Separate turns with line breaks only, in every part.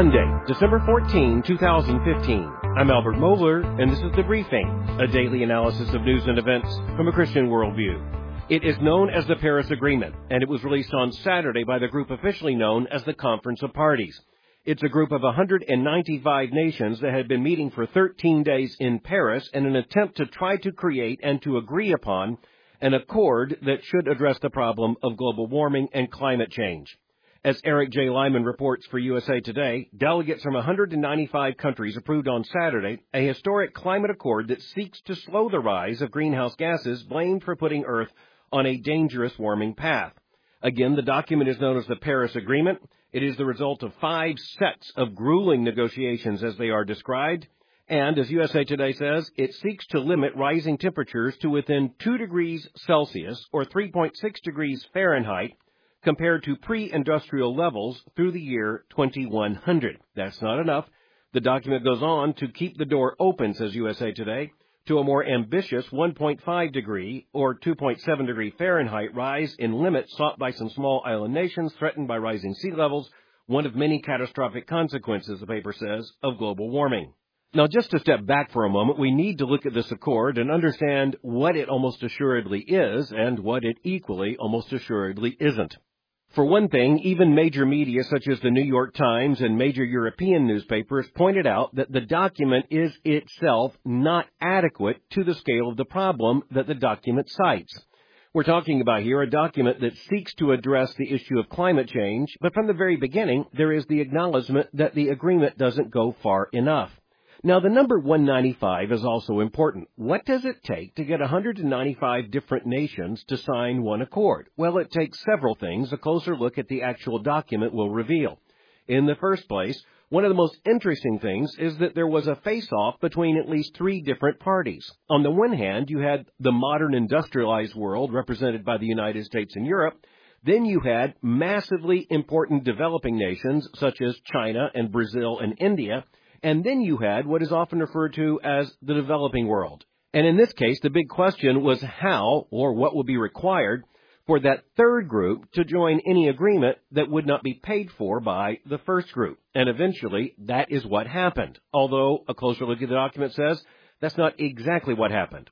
Monday, December 14, 2015. I'm Albert Mohler, and this is The Briefing, a daily analysis of news and events from a Christian worldview. It is known as the Paris Agreement, and it was released on Saturday by the group officially known as the Conference of Parties. It's a group of 195 nations that had been meeting for 13 days in Paris in an attempt to try to create and to agree upon an accord that should address the problem of global warming and climate change. As Eric J. Lyman reports for USA Today, delegates from 195 countries approved on Saturday a historic climate accord that seeks to slow the rise of greenhouse gases blamed for putting Earth on a dangerous warming path. Again, the document is known as the Paris Agreement. It is the result of 5 sets of grueling negotiations as they are described. And, as USA Today says, it seeks to limit rising temperatures to within 2 degrees Celsius or 3.6 degrees Fahrenheit compared to pre-industrial levels through the year 2100. That's not enough. The document goes on to keep the door open, says USA Today, to a more ambitious 1.5 degree or 2.7 degree Fahrenheit rise in limits sought by some small island nations threatened by rising sea levels, one of many catastrophic consequences, the paper says, of global warming. Now, just to step back for a moment, we need to look at this accord and understand what it almost assuredly is and what it equally almost assuredly isn't. For one thing, even major media such as the New York Times and major European newspapers pointed out that the document is itself not adequate to the scale of the problem that the document cites. We're talking about here a document that seeks to address the issue of climate change, but from the very beginning, there is the acknowledgement that the agreement doesn't go far enough. Now, the number 195 is also important. What does it take to get 195 different nations to sign one accord? Well, it takes several things a closer look at the actual document will reveal. In the first place, one of the most interesting things is that there was a face-off between at least 3 different parties. On the one hand, you had the modern industrialized world represented by the United States and Europe. Then you had massively important developing nations such as China and Brazil and India. And then you had what is often referred to as the developing world. And in this case, the big question was how, or what would be required, for that third group to join any agreement that would not be paid for by the first group. And eventually, that is what happened. Although, a closer look at the document says, that's not exactly what happened.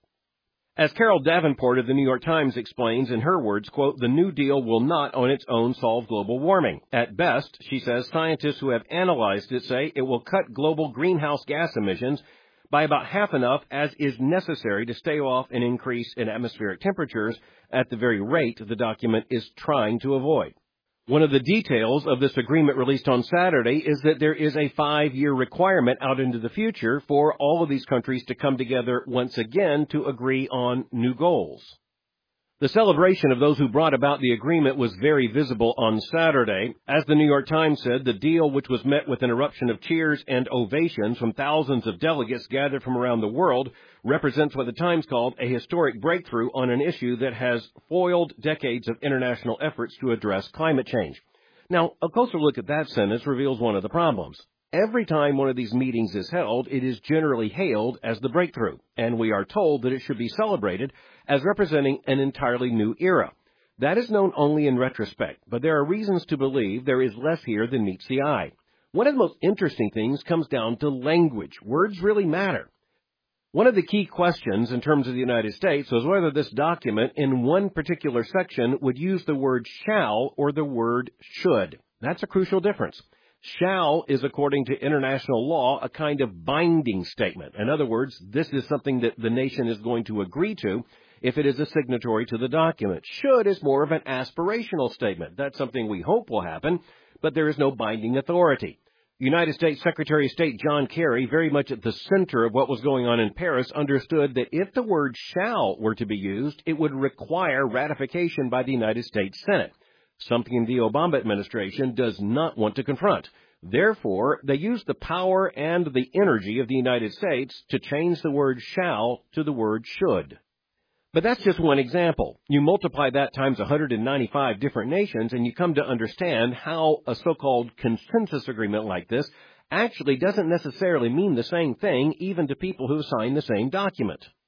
As Carol Davenport of the New York Times explains in her words, quote, the New Deal will not on its own solve global warming. At best, she says, scientists who have analyzed it say it will cut global greenhouse gas emissions by about half enough as is necessary to stave off an increase in atmospheric temperatures at the very rate the document is trying to avoid. One of the details of this agreement released on Saturday is that there is a 5-year requirement out into the future for all of these countries to come together once again to agree on new goals. The celebration of those who brought about the agreement was very visible on Saturday. As the New York Times said, the deal, which was met with an eruption of cheers and ovations from thousands of delegates gathered from around the world, represents what the Times called a historic breakthrough on an issue that has foiled decades of international efforts to address climate change. Now, a closer look at that sentence reveals one of the problems. Every time one of these meetings is held, it is generally hailed as the breakthrough, and we are told that it should be celebrated as representing an entirely new era. That is known only in retrospect, but there are reasons to believe there is less here than meets the eye. One of the most interesting things comes down to language. Words really matter. One of the key questions in terms of the United States was whether this document in one particular section would use the word shall or the word should. That's a crucial difference. Shall is, according to international law, a kind of binding statement. In other words, this is something that the nation is going to agree to if it is a signatory to the document. Should is more of an aspirational statement. That's something we hope will happen, but there is no binding authority. United States Secretary of State John Kerry, very much at the center of what was going on in Paris, understood that if the word shall were to be used, it would require ratification by the United States Senate, something the Obama administration does not want to confront. Therefore, they used the power and the energy of the United States to change the word shall to the word should. But that's just one example. You multiply that times 195 different nations, and you come to understand how a so-called consensus agreement like this actually doesn't necessarily mean the same thing even to people who sign the same document.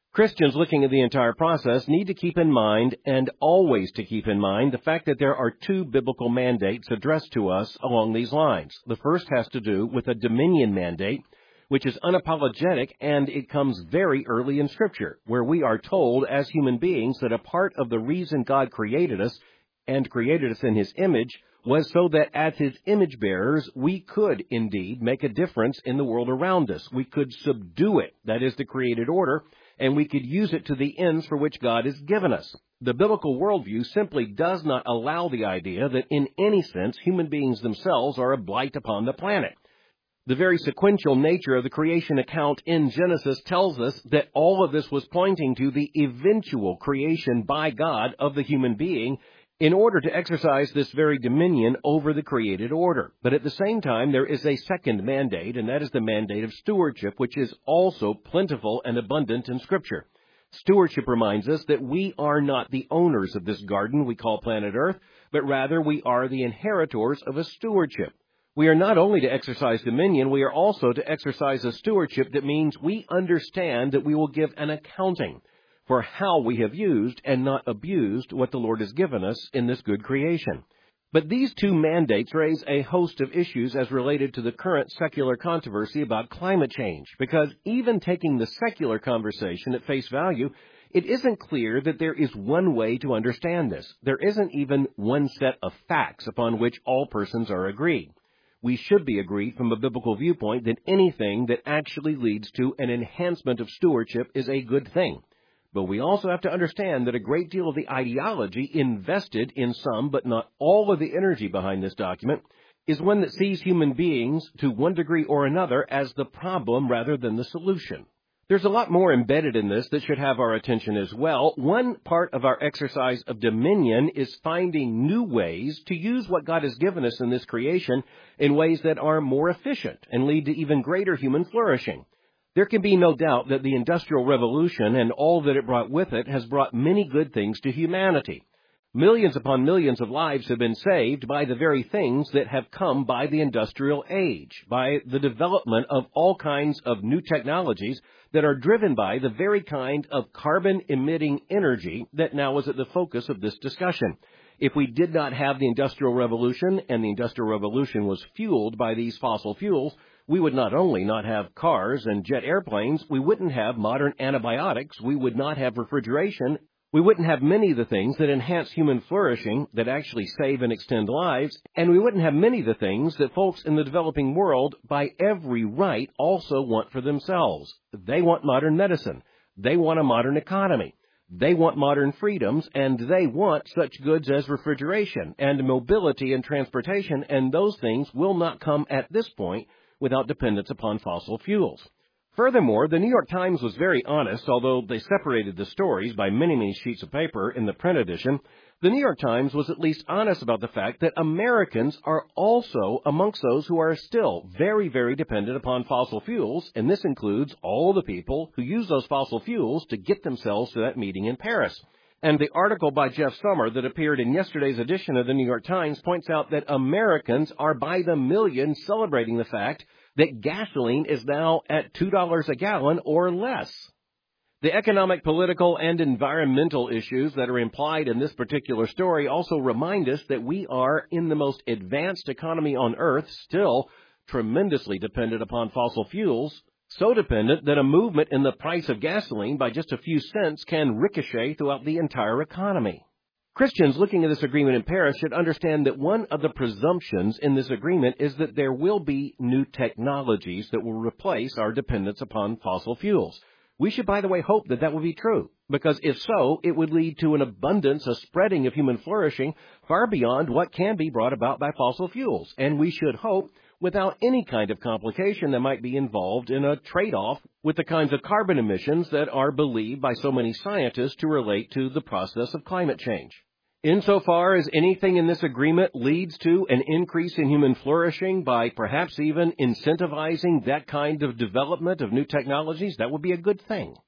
Christians looking at the entire process need to keep in mind, and always to keep in mind, the fact that there are two biblical mandates addressed to us along these lines. The first has to do with a dominion mandate, which is unapologetic, and it comes very early in Scripture, where we are told as human beings that a part of the reason God created us, and created us in His image, was so that as His image bearers, we could indeed make a difference in the world around us. We could subdue it, that is the created order, and we could use it to the ends for which God has given us. The biblical worldview simply does not allow the idea that in any sense human beings themselves are a blight upon the planet. The very sequential nature of the creation account in Genesis tells us that all of this was pointing to the eventual creation by God of the human being in order to exercise this very dominion over the created order. But at the same time, there is a second mandate, and that is the mandate of stewardship, which is also plentiful and abundant in Scripture. Stewardship reminds us that we are not the owners of this garden we call planet Earth, but rather we are the inheritors of a stewardship. We are not only to exercise dominion, we are also to exercise a stewardship that means we understand that we will give an accounting for how we have used and not abused what the Lord has given us in this good creation. But these two mandates raise a host of issues as related to the current secular controversy about climate change, because even taking the secular conversation at face value, it isn't clear that there is one way to understand this. There isn't even one set of facts upon which all persons are agreed. We should be agreed from a biblical viewpoint that anything that actually leads to an enhancement of stewardship is a good thing. But we also have to understand that a great deal of the ideology invested in some, but not all of the energy behind this document, is one that sees human beings, to one degree or another, as the problem rather than the solution. There's a lot more embedded in this that should have our attention as well. One part of our exercise of dominion is finding new ways to use what God has given us in this creation in ways that are more efficient and lead to even greater human flourishing. There can be no doubt that the Industrial Revolution and all that it brought with it has brought many good things to humanity. Millions upon millions of lives have been saved by the very things that have come by the industrial age, by the development of all kinds of new technologies that are driven by the very kind of carbon-emitting energy that now is at the focus of this discussion. If we did not have the Industrial Revolution, and the Industrial Revolution was fueled by these fossil fuels, we would not only not have cars and jet airplanes, we wouldn't have modern antibiotics, we would not have refrigeration, we wouldn't have many of the things that enhance human flourishing, that actually save and extend lives, and we wouldn't have many of the things that folks in the developing world, by every right, also want for themselves. They want modern medicine. They want a modern economy. They want modern freedoms, and they want such goods as refrigeration and mobility and transportation, and those things will not come at this point without dependence upon fossil fuels. Furthermore, the New York Times was very honest, although they separated the stories by many, many sheets of paper in the print edition. The New York Times was at least honest about the fact that Americans are also amongst those who are still very, very dependent upon fossil fuels, and this includes all the people who use those fossil fuels to get themselves to that meeting in Paris. And the article by Jeff Sommer that appeared in yesterday's edition of the New York Times points out that Americans are by the million celebrating the fact that gasoline is now at $2 a gallon or less. The economic, political, and environmental issues that are implied in this particular story also remind us that we are, in the most advanced economy on Earth, still tremendously dependent upon fossil fuels, so dependent that a movement in the price of gasoline by just a few cents can ricochet throughout the entire economy. Christians looking at this agreement in Paris should understand that one of the presumptions in this agreement is that there will be new technologies that will replace our dependence upon fossil fuels. We should, by the way, hope that that will be true, because if so, it would lead to an abundance, a spreading of human flourishing far beyond what can be brought about by fossil fuels. And we should hope without any kind of complication that might be involved in a trade-off with the kinds of carbon emissions that are believed by so many scientists to relate to the process of climate change. Insofar as anything in this agreement leads to an increase in human flourishing by perhaps even incentivizing that kind of development of new technologies, that would be a good thing.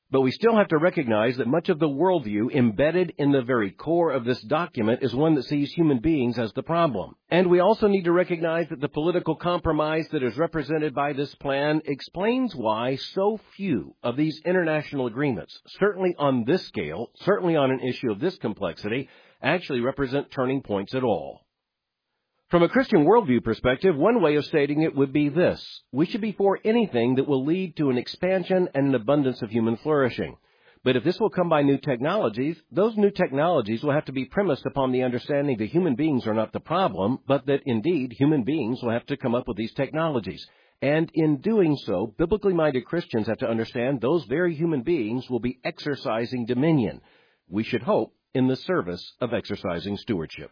But we still have to recognize that much of the worldview embedded in the very core of this document is one that sees human beings as the problem. And we also need to recognize that the political compromise that is represented by this plan explains why so few of these international agreements, certainly on this scale, certainly on an issue of this complexity, actually represent turning points at all. From a Christian worldview perspective, one way of stating it would be this: we should be for anything that will lead to an expansion and an abundance of human flourishing. But if this will come by new technologies, those new technologies will have to be premised upon the understanding that human beings are not the problem, but that indeed human beings will have to come up with these technologies. And in doing so, biblically minded Christians have to understand those very human beings will be exercising dominion. We should hope in the service of exercising stewardship.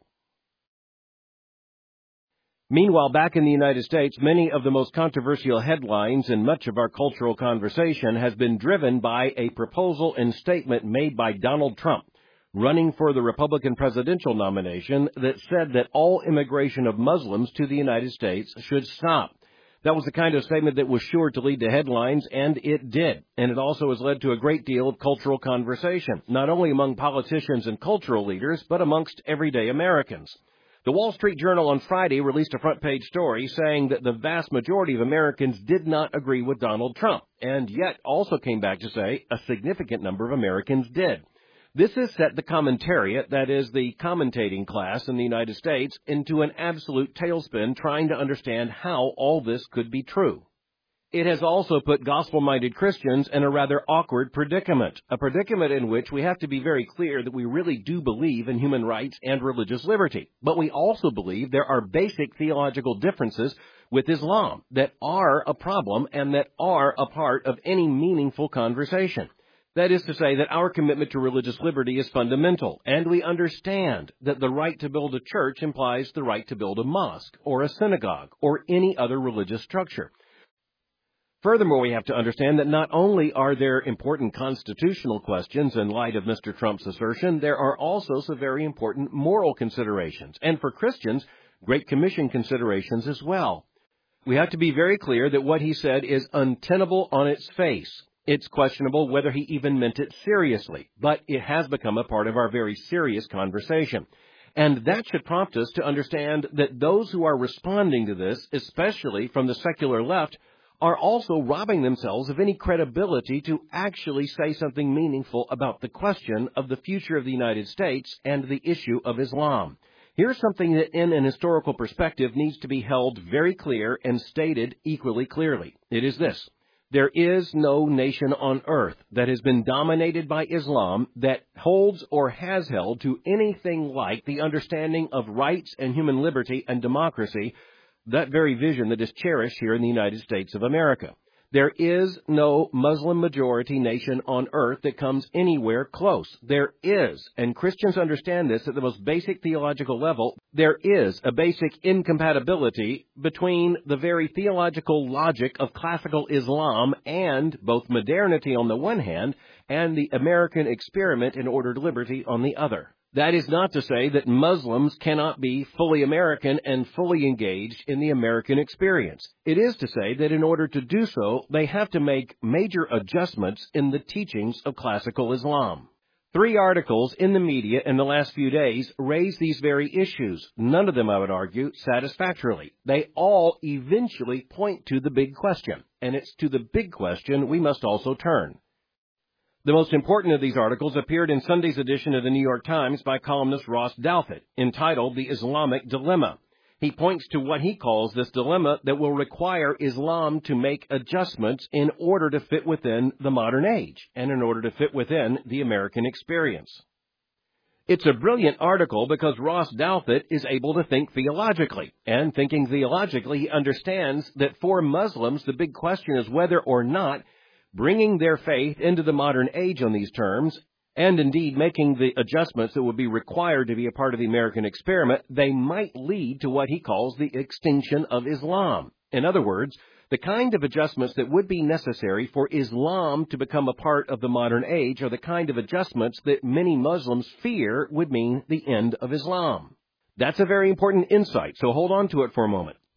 Meanwhile, back in the United States, many of the most controversial headlines in much of our cultural conversation has been driven by a proposal and statement made by Donald Trump, running for the Republican presidential nomination, that said that all immigration of Muslims to the United States should stop. That was the kind of statement that was sure to lead to headlines, and it did. And it also has led to a great deal of cultural conversation, not only among politicians and cultural leaders, but amongst everyday Americans. The Wall Street Journal on Friday released a front-page story saying that the vast majority of Americans did not agree with Donald Trump, and yet also came back to say a significant number of Americans did. This has set the commentariat, that is, the commentating class in the United States, into an absolute tailspin trying to understand how all this could be true. It has also put gospel-minded Christians in a rather awkward predicament, a predicament in which we have to be very clear that we really do believe in human rights and religious liberty, but we also believe there are basic theological differences with Islam that are a problem and that are a part of any meaningful conversation. That is to say that our commitment to religious liberty is fundamental, and we understand that the right to build a church implies the right to build a mosque or a synagogue or any other religious structure. Furthermore, we have to understand that not only are there important constitutional questions in light of Mr. Trump's assertion, there are also some very important moral considerations, and for Christians, Great Commission considerations as well. We have to be very clear that what he said is untenable on its face. It's questionable whether he even meant it seriously, but it has become a part of our very serious conversation. And that should prompt us to understand that those who are responding to this, especially from the secular left, are also robbing themselves of any credibility to actually say something meaningful about the question of the future of the United States and the issue of Islam. Here's something that in an historical perspective needs to be held very clear and stated equally clearly. It is this: there is no nation on earth that has been dominated by Islam that holds or has held to anything like the understanding of rights and human liberty and democracy, that very vision that is cherished here in the United States of America. There is no Muslim-majority nation on earth that comes anywhere close. There is, and Christians understand this at the most basic theological level, there is a basic incompatibility between the very theological logic of classical Islam and both modernity on the one hand and the American experiment in ordered liberty on the other. That is not to say that Muslims cannot be fully American and fully engaged in the American experience. It is to say that in order to do so, they have to make major adjustments in the teachings of classical Islam. 3 articles in the media in the last few days raise these very issues, none of them, I would argue, satisfactorily. They all eventually point to the big question, and it's to the big question we must also turn. The most important of these articles appeared in Sunday's edition of the New York Times by columnist Ross Douthat, entitled The Islamic Dilemma. He points to what he calls this dilemma that will require Islam to make adjustments in order to fit within the modern age and in order to fit within the American experience. It's a brilliant article because Ross Douthat is able to think theologically, and thinking theologically, he understands that for Muslims the big question is whether or not bringing their faith into the modern age on these terms, and indeed making the adjustments that would be required to be a part of the American experiment, they might lead to what he calls the extinction of Islam. In other words, the kind of adjustments that would be necessary for Islam to become a part of the modern age are the kind of adjustments that many Muslims fear would mean the end of Islam. That's a very important insight, so hold on to it for a moment.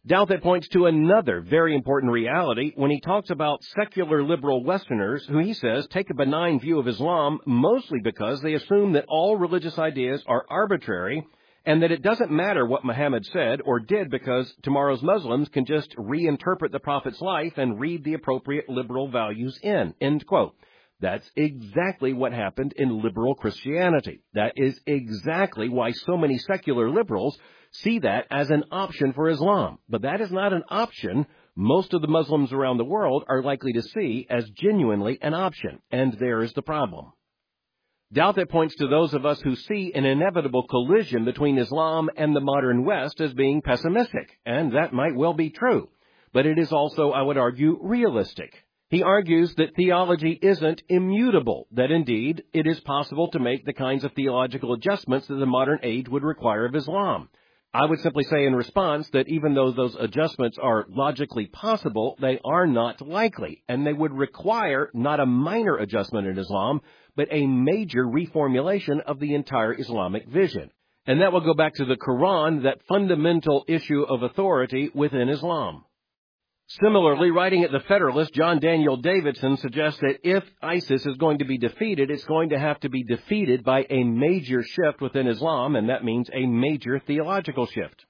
Douthat points to another very important reality when he talks about secular liberal Westerners who he says take a benign view of Islam mostly because they assume that all religious ideas are arbitrary and that it doesn't matter what Muhammad said or did because tomorrow's Muslims can just reinterpret the Prophet's life and read the appropriate liberal values in. End quote. That's exactly what happened in liberal Christianity. That is exactly why so many secular liberals see that as an option for Islam. But that is not an option most of the Muslims around the world are likely to see as genuinely an option. And there is the problem. Douthat points to those of us who see an inevitable collision between Islam and the modern West as being pessimistic. And that might well be true. But it is also, I would argue, realistic. He argues that theology isn't immutable, that indeed it is possible to make the kinds of theological adjustments that the modern age would require of Islam. I would simply say in response that even though those adjustments are logically possible, they are not likely, and they would require not a minor adjustment in Islam, but a major reformulation of the entire Islamic vision. And that will go back to the Quran, that fundamental issue of authority within Islam. Similarly, writing at The Federalist, John Daniel Davidson suggests that if ISIS is going to be defeated, it's going to have to be defeated by a major shift within Islam, and that means a major theological shift.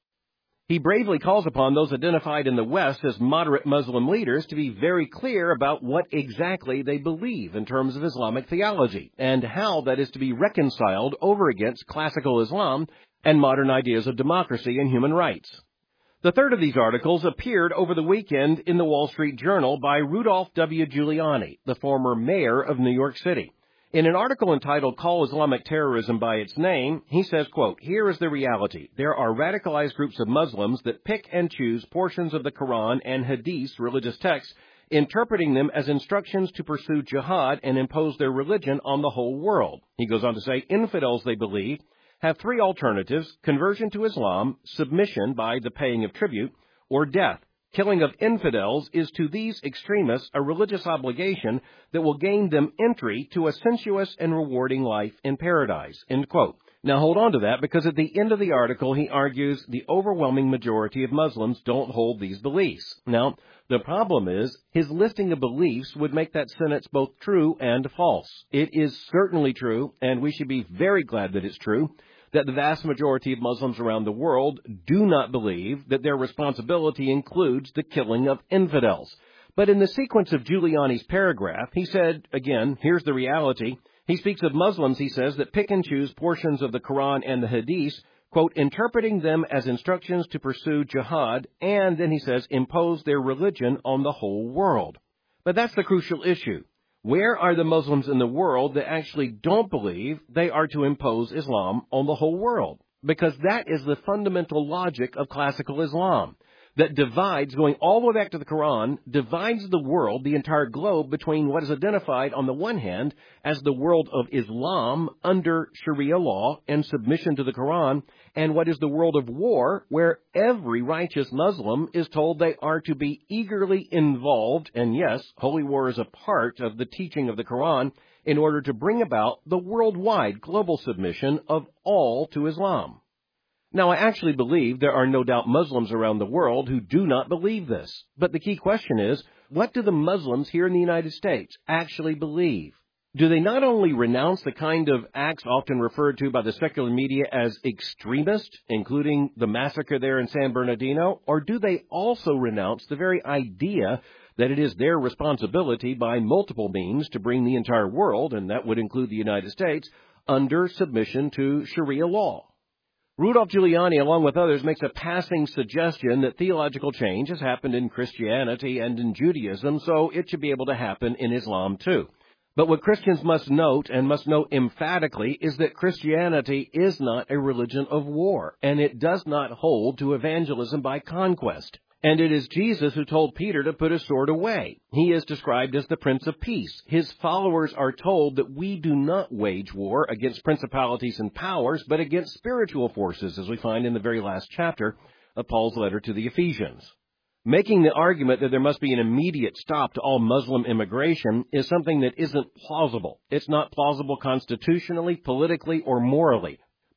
He bravely calls upon those identified in the West as moderate Muslim leaders to be very clear about what exactly they believe in terms of Islamic theology, and how that is to be reconciled over against classical Islam and modern ideas of democracy and human rights. The third of these articles appeared over the weekend in the Wall Street Journal by Rudolph W. Giuliani, the former mayor of New York City. In an article entitled Call Islamic Terrorism by Its Name, he says, quote, "Here is the reality. There are radicalized groups of Muslims that pick and choose portions of the Quran and Hadith's religious texts, interpreting them as instructions to pursue jihad and impose their religion on the whole world." He goes on to say, infidels, they believe, have three alternatives: conversion to Islam, submission by the paying of tribute, or death. Killing of infidels is to these extremists a religious obligation that will gain them entry to a sensuous and rewarding life in paradise. End quote. Now hold on to that, because at the end of the article he argues the overwhelming majority of Muslims don't hold these beliefs. Now, the problem is his listing of beliefs would make that sentence both true and false. It is certainly true, and we should be very glad that it's true, that the vast majority of Muslims around the world do not believe that their responsibility includes the killing of infidels. But in the sequence of Giuliani's paragraph, he said, again, here's the reality. He speaks of Muslims, he says, that pick and choose portions of the Quran and the Hadith, quote, interpreting them as instructions to pursue jihad, and then he says, impose their religion on the whole world. But that's the crucial issue. Where are the Muslims in the world that actually don't believe they are to impose Islam on the whole world? Because that is the fundamental logic of classical Islam, that divides, going all the way back to the Quran, divides the world, the entire globe, between what is identified on the one hand as the world of Islam under Sharia law and submission to the Quran, and what is the world of war, where every righteous Muslim is told they are to be eagerly involved, and yes, holy war is a part of the teaching of the Quran, in order to bring about the worldwide global submission of all to Islam. Now, I actually believe there are no doubt Muslims around the world who do not believe this. But the key question is, what do the Muslims here in the United States actually believe? Do they not only renounce the kind of acts often referred to by the secular media as extremist, including the massacre there in San Bernardino, or do they also renounce the very idea that it is their responsibility by multiple means to bring the entire world, and that would include the United States, under submission to Sharia law? Rudolph Giuliani, along with others, makes a passing suggestion that theological change has happened in Christianity and in Judaism, so it should be able to happen in Islam too. But what Christians must note, and must note emphatically, is that Christianity is not a religion of war, and it does not hold to evangelism by conquest. And it is Jesus who told Peter to put his sword away. He is described as the Prince of Peace. His followers are told that we do not wage war against principalities and powers, but against spiritual forces, as we find in the very last chapter of Paul's letter to the Ephesians. Making the argument that there must be an immediate stop to all Muslim immigration is something that isn't plausible. It's not plausible constitutionally, politically, or morally.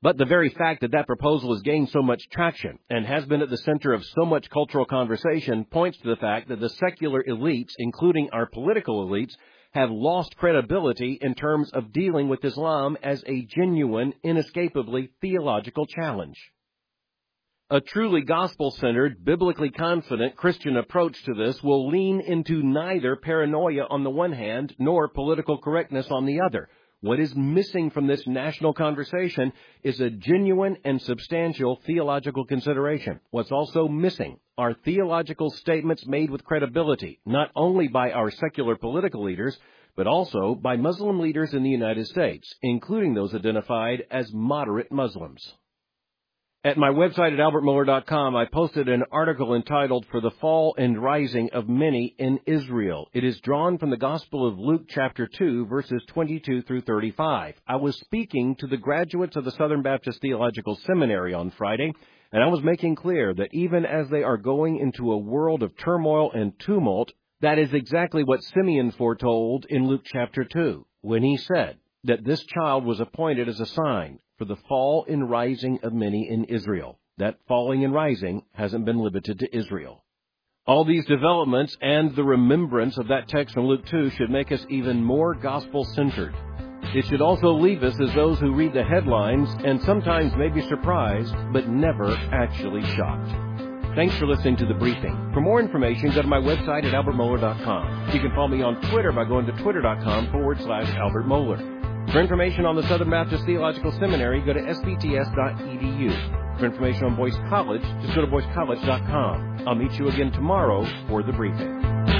But the very fact that that proposal has gained so much traction and has been at the center of so much cultural conversation points to the fact that the secular elites, including our political elites, have lost credibility in terms of dealing with Islam as a genuine, inescapably theological challenge. A truly gospel-centered, biblically confident Christian approach to this will lean into neither paranoia on the one hand nor political correctness on the other. What is missing from this national conversation is a genuine and substantial theological consideration. What's also missing are theological statements made with credibility, not only by our secular political leaders, but also by Muslim leaders in the United States, including those identified as moderate Muslims. At my website at albertmoeller.com, I posted an article entitled For the Fall and Rising of Many in Israel. It is drawn from the Gospel of Luke chapter 2, verses 22 through 35. I was speaking to the graduates of the Southern Baptist Theological Seminary on Friday, and I was making clear that even as they are going into a world of turmoil and tumult, that is exactly what Simeon foretold in Luke chapter 2, when he said that this child was appointed as a sign for the fall and rising of many in Israel. That falling and rising hasn't been limited to Israel. All these developments and the remembrance of that text from Luke 2 should make us even more gospel-centered. It should also leave us as those who read the headlines and sometimes may be surprised, but never actually shocked. Thanks for listening to The Briefing. For more information, go to my website at albertmoeller.com. You can follow me on Twitter by going to twitter.com/Albert Moeller. For information on the Southern Baptist Theological Seminary, go to sbts.edu. For information on Boyce College, just go to boycecollege.com. I'll meet you again tomorrow for The Briefing.